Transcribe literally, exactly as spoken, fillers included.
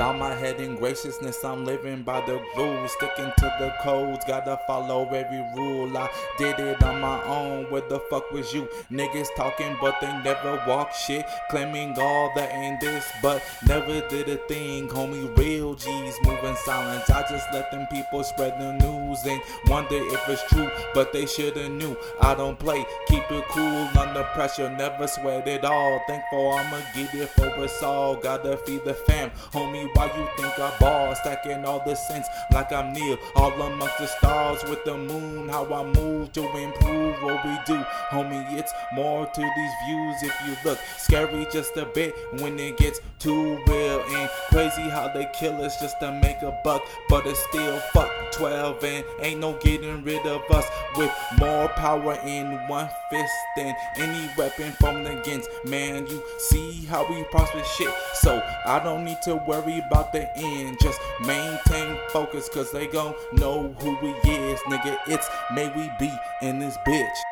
Bow my head in graciousness, I'm living by the rules, sticking to the codes, gotta follow every rule. I did it on my own, where the fuck was you? Niggas talking but they never walk shit, claiming all that ain't this, but never did a thing. Homie, real G's moving silence. I just let them people spread the news and wonder if it's true, but they shoulda knew. I don't play, keep it cool under pressure, never sweat it all. Thankful I'ma get it for us all, gotta feed the fam. Homie, why you think I ball? Stacking all the sense like I'm near, all amongst the stars with the moon. How I move to improve what we do. Homie, it's more to these views if you look. Scary just a bit when it gets too real, and crazy how they kill us just to make a buck. But it's still fuck twelve and ain't no getting rid of us, with more power in one fist than any weapon from the against. Man, you see how we prosper shit, so I don't need to worry about the end. Just maintain focus, cause they gon' know who we is. Nigga, it's may we be in this bitch.